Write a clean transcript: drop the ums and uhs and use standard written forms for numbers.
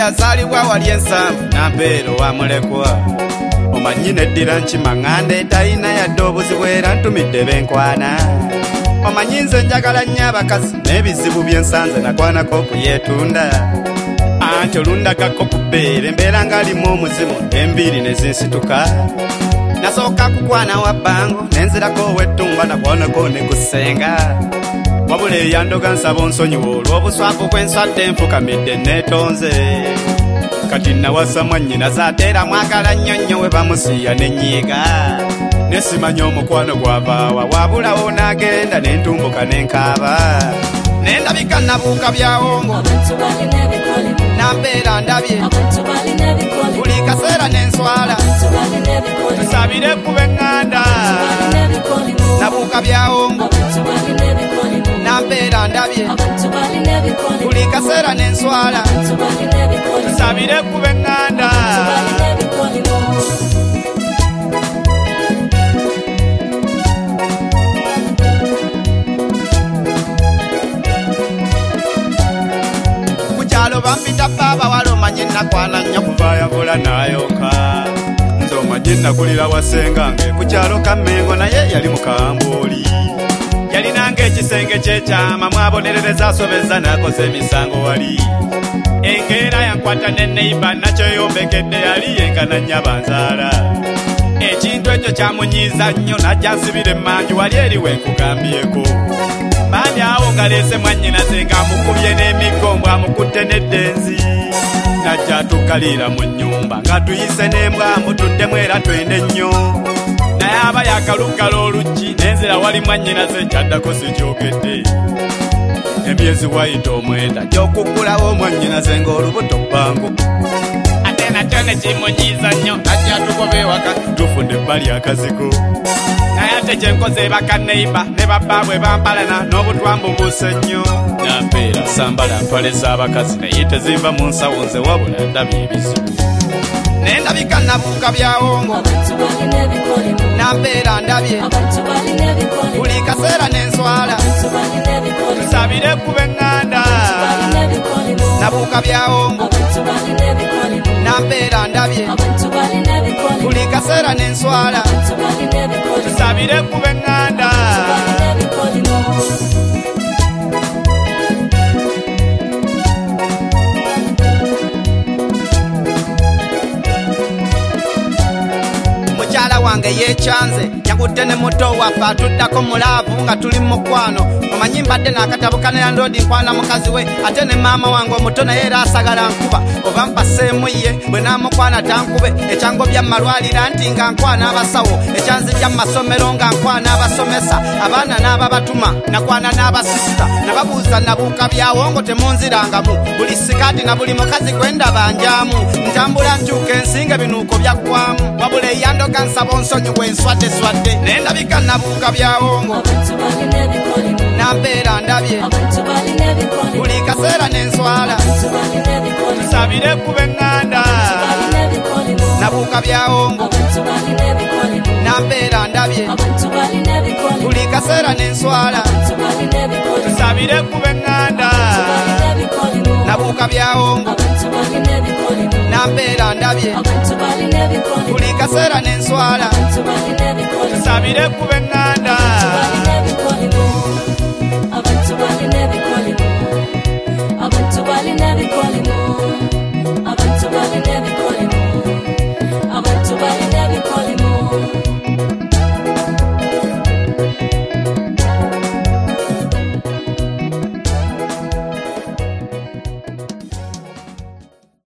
yazalibwa wali ensanvu nampeero wa mulekwa omanyi neddira nkimangande talina yadde obuzibu era ntumidde benkwana omanyi nze njagala nnyo abakazi n'ebizibu byensanze nakwanako okuyeetunda anti olundagako ku bbeere embeera ng'alimu omuzimu embiri ne zinsituka nasooka kukwana wa bbango nenzirako ow'ettumba nakwanako ne kusenga wabula eyandoga nsaba onsonyiwa olw'obuswavu bw'enswadde enfukamidde neetonze kati nawasa mwannyinaze ate era mwagala nnyo nnyo we bamusiya n'ennyiiga nesimanya omukwano gwavaawa wabulawo n'agenda n'entumbuka n'enkaaba nendabika nabuuka byawongo nambeera ndabye buli kaseera n'enswala tusabire kuba eŋŋanda nabuuka byawongo nambeera ndabye buli kaseera n'enswala tusabire kuba eŋŋanda kukyalo bampita baba wali omanyi nakwana nnyo kuvaayavula n'ayonka nze omanyi nakulira wasengange kukyalo Kamengo naye yali mukambooli yalinanga ekisenge kyekyama mwabonerereza asobeza n'akoze emisango wali enkeera yankwata ne neiba nakyeyombekedde yali yenkana nnyo abanzaala ekintu ekyo kyamunyiiza nnyo najja nsibira emmanju wali eriwe nkugambyeko baani awo ngaleese mwannyinaze ng'amukubye n'emigombo amukutte n'eddenzi najja atukalira mu nnyumba nga tuyise n'embwa mutuddemu era twende nnyo naye aba yakalugala oluggi nenzira wali mwannyinaze kyaddako sikyogedde emyezi wayita omwenda gy'okuggulawo mwannyinaze ng'olubuto bbangu ate nakyo ne kimunyiiza nnyo najja atugoba ewaka tufunda ebbali akaziko naye ate kyenkoze bakaneiba ne babbaabwe bampalana n'obutwambubuuse nnyo nampeera sambala mpale z'abakazi naye tezimba mu nsawo nze wabula ndabye ebizibu nendabika nabuuka byawongo nampeera ndabye buli kaseera n'enswala tusabire kuba eŋŋanda nabuuka byawongo nampeera ndabye buli kaseera n'enswala tusabire kuba eŋŋanda mukyala wange yeekyanze yakutte ne muto waffe atuddako mulaavu nga tuli mu mukwano omanyi mbadde n'akatabuka yandodi nkwana mukazi we ate ne maama wange omuto naye era asagala nkuba oba mpaseemu ye bwe naamukwana tankube ekyangobya malwalira nti nga nkwana abasawo ekyanzijja mu masomero nga nkwana abasomesa abaana n'ababatuma nakwana n'abasisita nababuuza nabuuka byawongo temunzirangamu buli sikaati na buli mukazi gwendaba njamu ntambula nkyuka ensinga binuuko byaggwamu wabula eyandoga nsaba onsonyi bwenswadde nendabika nabuuka byawongo nampeera ndabye buli kaseera n'enswala tusabire kuba eŋŋanda nabuuka byawongo nampeera ndabye buli kaseera n'enswala tusabire kuba eŋŋanda nabuuka byawongo nampeera ndabye buli kaseera n'enswala tusabire kuba eŋŋanda